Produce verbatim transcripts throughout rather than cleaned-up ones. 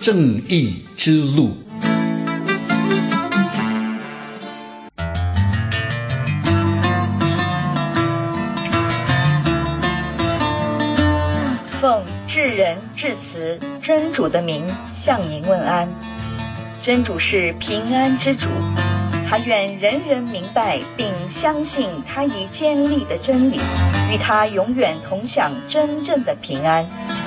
正义之路。 奉至仁至慈真主的名向您问安。真主是平安之主，他愿人人明白并相信他已建立的真理，与他永远同享真正的平安。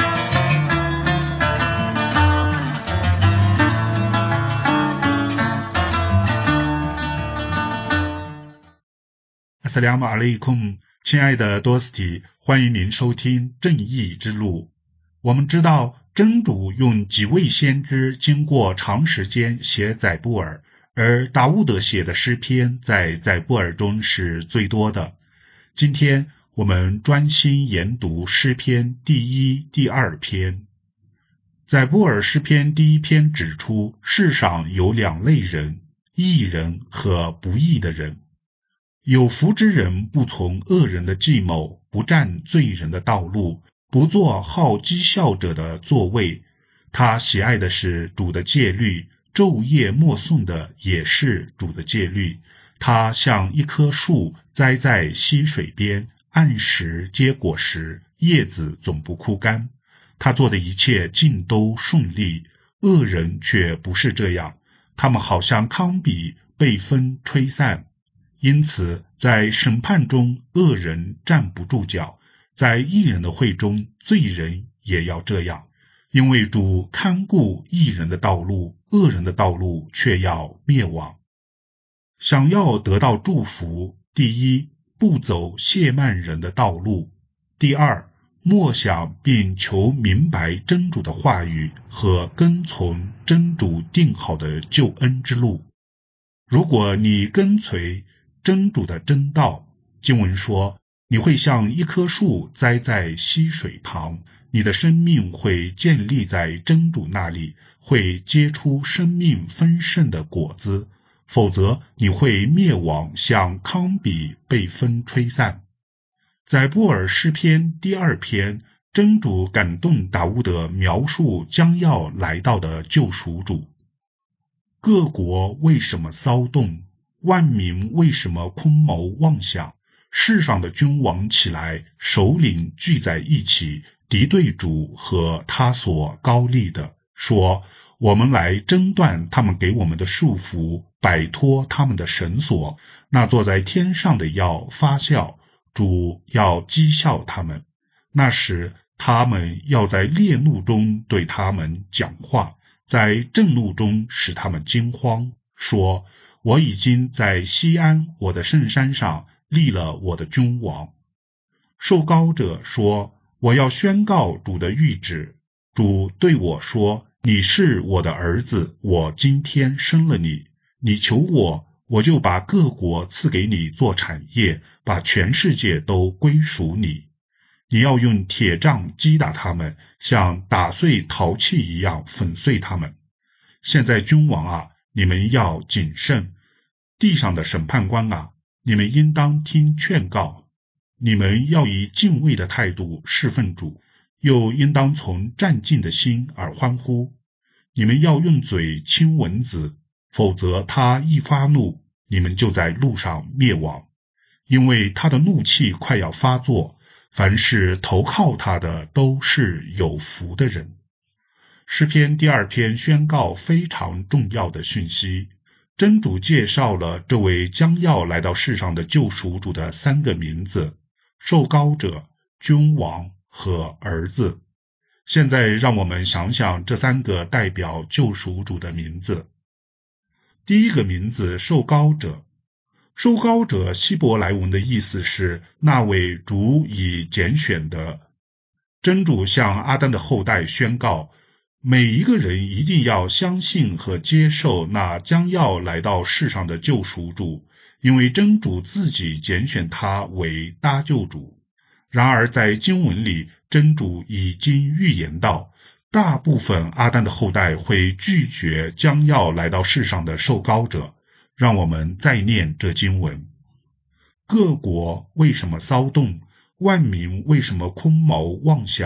阿斯拉姆阿勒孔，亲爱的多斯提，欢迎您收听正义之路。我们知道真主用几位先知经过长时间写载布尔，而达乌德写的诗篇在载布尔中是最多的。今天我们专心研读诗篇第一、第二篇。载布尔诗篇第一篇指出，世上有两类人，义人和不义的人。有福之人不从恶人的计谋，不占罪人的道路，不做好讥笑者的座位。他喜爱的是主的戒律，昼夜默诵的也是主的戒律。他像一棵树栽在溪水边，按时结果实，叶子总不枯干。他做的一切尽都顺利。恶人却不是这样，他们好像糠秕被风吹散。因此在审判中恶人站不住脚，在义人的会中罪人也要这样，因为主看顾义人的道路，恶人的道路却要灭亡。想要得到祝福，第一，不走亵慢人的道路；第二，默想并求明白真主的话语和跟从真主定好的救恩之路。如果你跟随真主的真道，经文说，你会像一棵树栽在溪水旁，你的生命会建立在真主那里，会结出生命丰盛的果子，否则你会灭亡，像糠秕被风吹散。载布尔诗篇第二篇，真主感动达乌德描述将要来到的救赎主。各国为什么骚动？万民为什么空谋妄想？世上的君王起来，首领聚在一起，敌对主和他所高立的，说，我们来挣断他们给我们的束缚，摆脱他们的绳索。那坐在天上的要发笑，主要讥笑他们。那时他们要在烈怒中对他们讲话，在震怒中使他们惊慌，说，我已经在西安我的圣山上立了我的君王。受膏者说，我要宣告主的谕旨。主对我说，你是我的儿子，我今天生了你。你求我，我就把各国赐给你做产业，把全世界都归属你。你要用铁杖击打他们，像打碎陶器一样粉碎他们。现在君王啊，你们要谨慎，地上的审判官啊，你们应当听劝告。你们要以敬畏的态度侍奉主，又应当从战尽的心而欢呼。你们要用嘴亲蚊子，否则他一发怒，你们就在路上灭亡，因为他的怒气快要发作。凡是投靠他的都是有福的人。诗篇第二篇宣告非常重要的讯息，真主介绍了这位将要来到世上的救赎主的三个名字：受膏者、君王和儿子。现在让我们想想这三个代表救赎主的名字。第一个名字，受膏者。受膏者希伯来文的意思是那位主已拣选的。真主向阿丹的后代宣告，每一个人一定要相信和接受那将要来到世上的救赎主，因为真主自己拣选他为搭救主。然而在经文里，真主已经预言到，大部分阿丹的后代会拒绝将要来到世上的受膏者。让我们再念这经文。各国为什么骚动？万民为什么空谋妄想？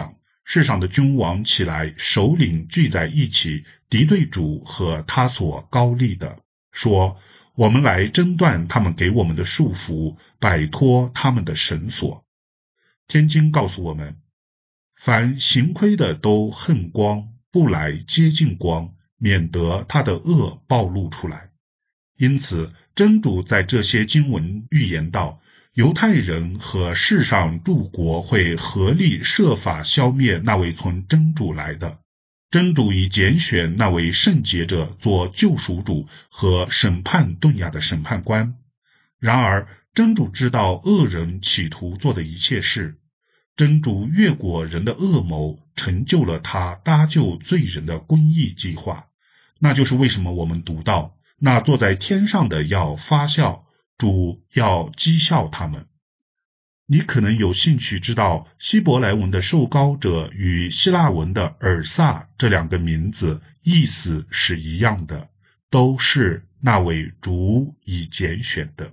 世上的君王起来，首领聚在一起，敌对主和他所高立的，说：我们来挣断他们给我们的束缚，摆脱他们的绳索。天经告诉我们，凡行亏的都恨光，不来接近光，免得他的恶暴露出来。因此，真主在这些经文预言道，犹太人和世上诸国会合力设法消灭那位从真主来的。真主已拣选那位圣洁者做救赎主和审判顿亚的审判官。然而，真主知道恶人企图做的一切事，真主越过人的恶谋，成就了他搭救罪人的公义计划。那就是为什么我们读到，那坐在天上的要发笑，主要讥笑他们。你可能有兴趣知道，希伯来文的受膏者与希腊文的尔撒这两个名字意思是一样的，都是那位主已拣选的。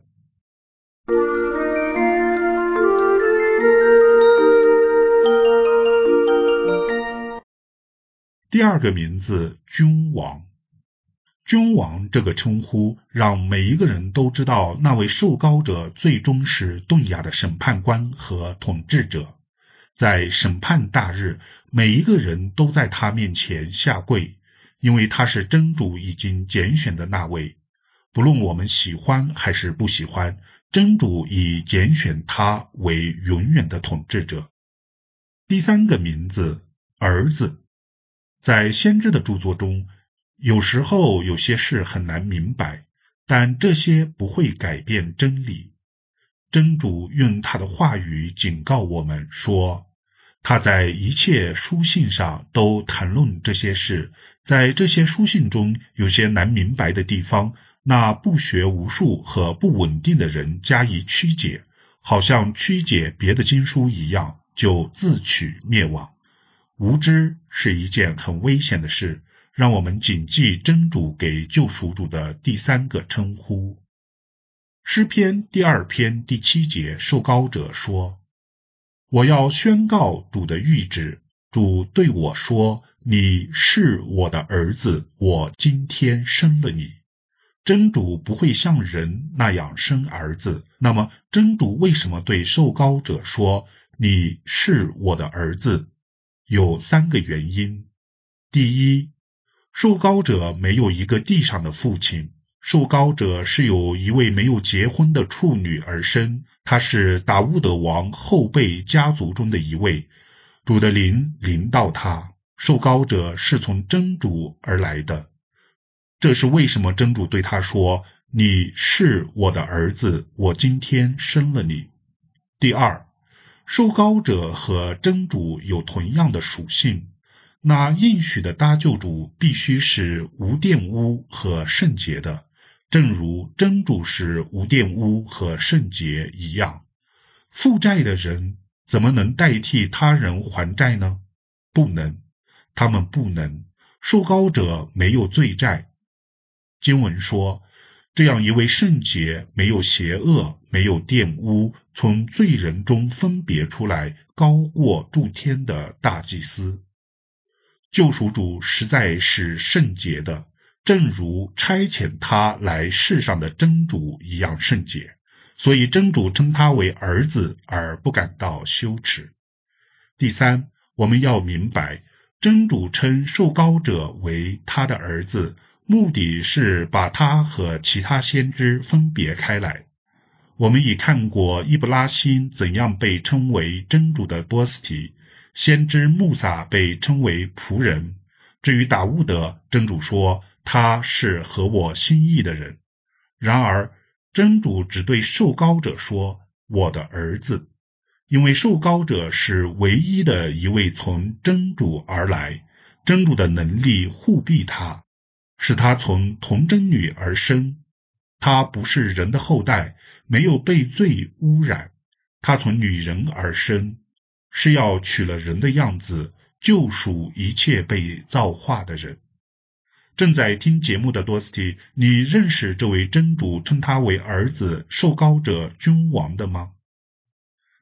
第二个名字，君王。君王这个称呼让每一个人都知道，那位受膏者最终是顿亚的审判官和统治者。在审判大日，每一个人都在他面前下跪，因为他是真主已经拣选的那位。不论我们喜欢还是不喜欢，真主已拣选他为永远的统治者。第三个名字，儿子。在先知的著作中，有时候有些事很难明白，但这些不会改变真理。真主用他的话语警告我们说，他在一切书信上都谈论这些事，在这些书信中有些难明白的地方，那不学无术和不稳定的人加以曲解，好像曲解别的经书一样，就自取灭亡。无知是一件很危险的事，让我们谨记真主给救赎主的第三个称呼。诗篇第二篇第七节，受膏者说：我要宣告主的谕旨，主对我说，你是我的儿子，我今天生了你。真主不会像人那样生儿子，那么真主为什么对受膏者说，你是我的儿子？有三个原因。第一，受膏者没有一个地上的父亲，受膏者是由一位没有结婚的处女而生，她是达乌德王后辈家族中的一位，主的灵临到他，受膏者是从真主而来的。这是为什么真主对他说，你是我的儿子，我今天生了你。第二，受膏者和真主有同样的属性，那应许的搭救主必须是无玷污和圣洁的，正如真主是无玷污和圣洁一样。负债的人怎么能代替他人还债呢？不能，他们不能。受膏者没有罪债。经文说，这样一位圣洁、没有邪恶、没有玷污，从罪人中分别出来，高过诸天的大祭司。救赎主实在是圣洁的，正如差遣他来世上的真主一样圣洁，所以真主称他为儿子而不感到羞耻。第三，我们要明白，真主称受膏者为他的儿子，目的是把他和其他先知分别开来。我们已看过伊布拉辛怎样被称为真主的多斯提，先知穆萨被称为仆人。至于达乌德，真主说他是合我心意的人。然而真主只对受膏者说，我的儿子，因为受膏者是唯一的一位从真主而来，真主的能力护庇他，使他从童贞女而生。他不是人的后代，没有被罪污染，他从女人而生，是要取了人的样子，救赎一切被造化的人。正在听节目的多斯蒂，你认识这位真主称他为儿子、受膏者、君王的吗？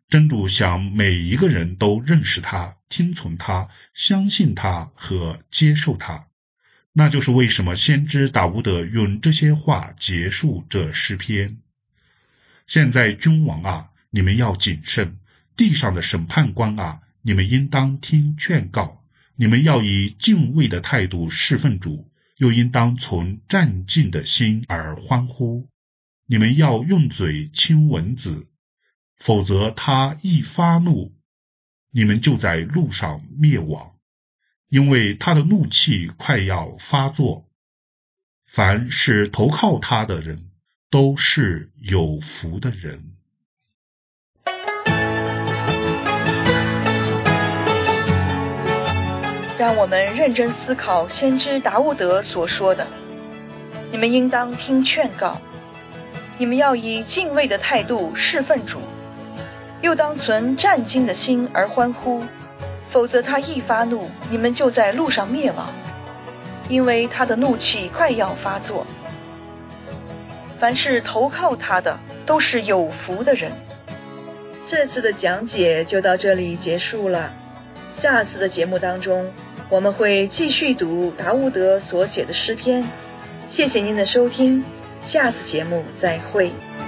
真主想每一个人都认识他，听从他，相信他和接受他。那就是为什么先知达乌德用这些话结束这诗篇。现在君王啊，你们要谨慎；地上的审判官啊，你们应当听劝告。你们要以敬畏的态度侍奉主，又应当从战兢的心而欢呼。你们要用嘴亲蚊子，否则他一发怒，你们就在路上灭亡，因为他的怒气快要发作。凡是投靠他的人，都是有福的人。 让我们认真思考先知达乌德所说的：你们应当听劝告，你们要以敬畏的态度侍奉主，又当存战兢的心而欢呼，否则他一发怒，你们就在路上灭亡，因为他的怒气快要发作。凡是投靠他的，都是有福的人。这次的讲解就到这里结束了，下次的节目当中，我们会继续读达乌德所写的诗篇。谢谢您的收听，下次节目再会。